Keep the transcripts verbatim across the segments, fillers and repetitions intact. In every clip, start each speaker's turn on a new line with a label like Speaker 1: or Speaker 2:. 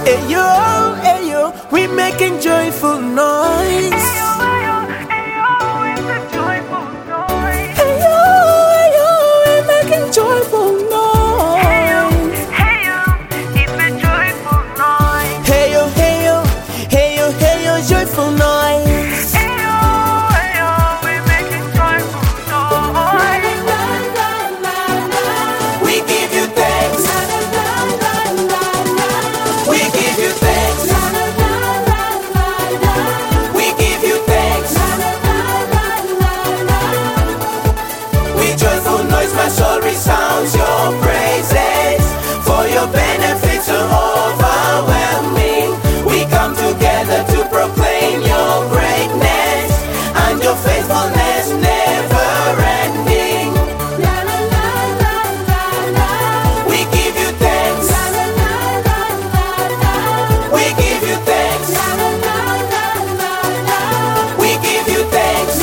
Speaker 1: Hey yo, hey yo, we making joyful noise.
Speaker 2: Hey yo, it's a joyful noise.
Speaker 1: Hey yo, hey yo, we making joyful noise.
Speaker 2: Hey yo, hey yo, it's a joyful noise.
Speaker 1: Hey yo, hey yo, hey yo, hey yo, joyful noise.
Speaker 2: Hey yo, hey yo, we're making joyful noise.
Speaker 1: We give you thanks. We give you thanks. We give you thanks. We joyful noise, my soul resounds your praises. For your benefits are overwhelming. We come together to proclaim your greatness and your faithfulness never ending. We give you thanks. We give you thanks. We give you thanks.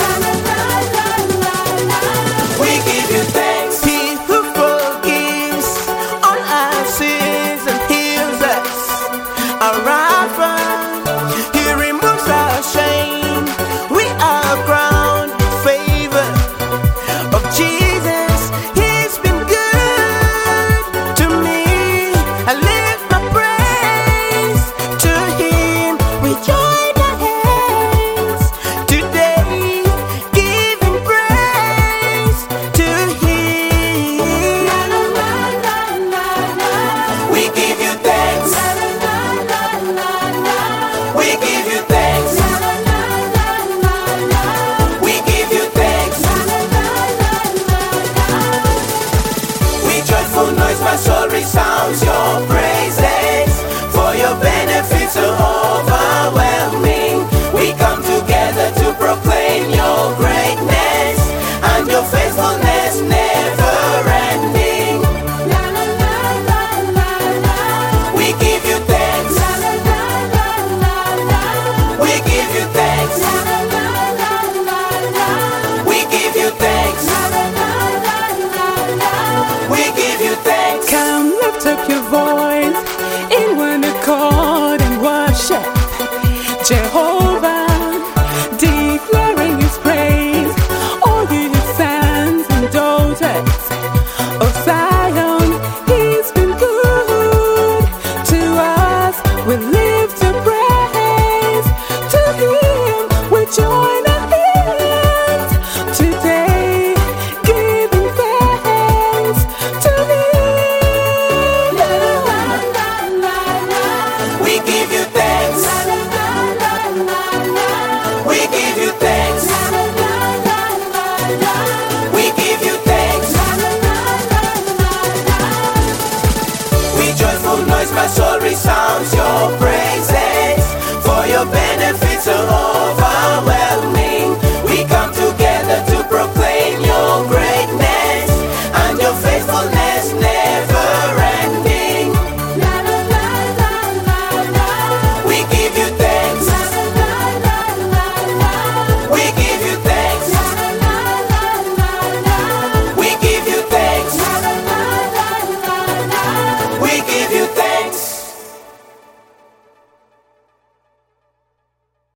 Speaker 1: We give you thanks. He who forgives all our sins and heals us. Our Rapha, he removes our shame. We are crowned with favor of Jesus. He's been good to me. I lift my praise to him. We join our hands today, giving praise to him. We give you thanks. We give you thanks. We give you thanks. We joyful noise, my soul resounds your praises. For your benefits are overwhelming. We come together to proclaim your greatness and your faithfulness never ending. We give you thanks. We give you thanks. We give you thanks. We give you thanks.
Speaker 3: Come lift up your voice in one accord and worship Jehovah.